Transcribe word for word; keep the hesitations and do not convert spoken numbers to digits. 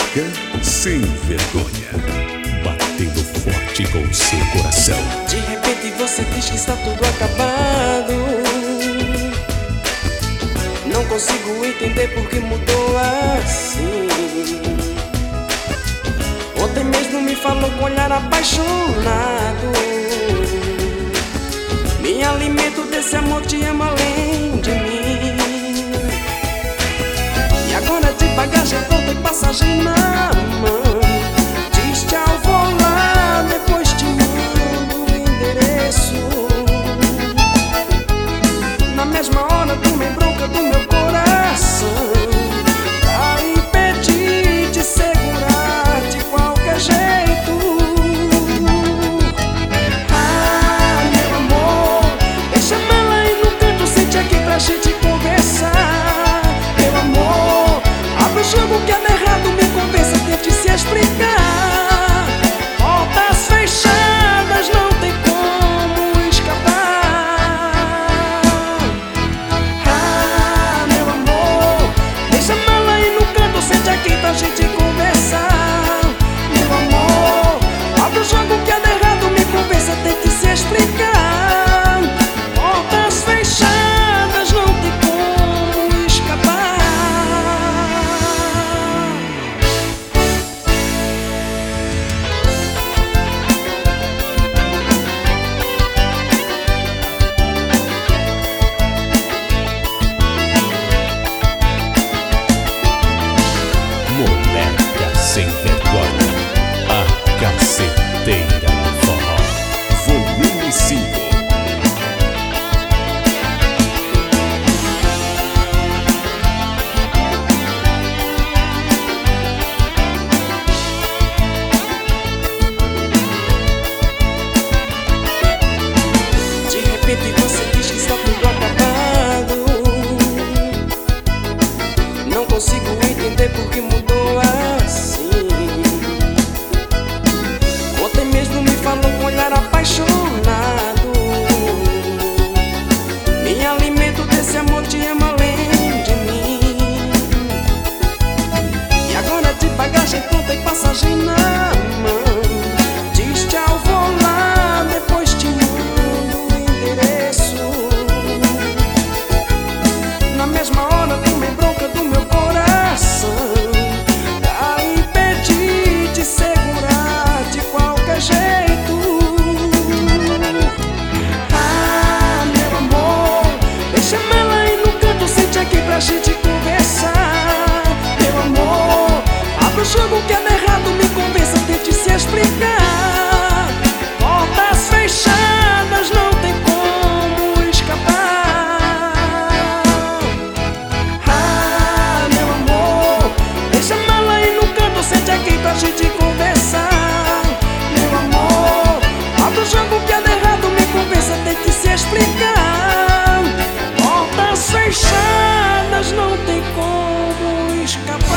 Moleca sem vergonha, batendo forte com o seu coração. De repente você diz que está tudo acabado. Não consigo entender por que mudou assim. Ontem mesmo me falou com olhar apaixonado. Me alimento desse amor, te amo além de mim. E agora de bagagem pronta e passagem na mão, diz tchau, vou lá, depois te mando o endereço. Na mesma hora tomei bronca do meu coração, pra impedir de segurar de qualquer jeito. Ah, meu amor, deixa ela aí no canto, sente aqui pra gente conversar. Meu amor, abre o jogo que é errado, me convença, tente se explicar. Portas fechadas, não tem como escapar. Ah, meu amor, deixa ela aí no canto, sente aqui pra gente conversar. Meu amor, abre o jogo que é errado, me convença, tente se explicar. Portas fechadas, não tem como escapar. Moleca sem vergonha, a caceteira do forró. Volume cinco. De repente você diz que está tudo acabado. Não consigo entender por que mudou assim. Ontem mesmo me falou com olhar apaixonado. Me alimento desse amor, te amo além de mim. E agora de bagagem pronta e passagem na mão, diz tchau, vou lá, depois te mando o endereço. Na mesma hora tomei bronca do meu coração, pra impedir de segurar de qualquer jeito. Ah, meu amor, deixa ela aí no canto, sente aqui pra gente conversar. Meu amor, abre o jogo que é errado, me convença, tente se explicar. Portas fechadas, não tem como escapar. Ah, meu amor, deixa ela aí no canto, sente aqui pra gente conversar. Meu amor, abre o jogo que é errado, me convença, tente se explicar. Portas fechadas, não tem como escapar.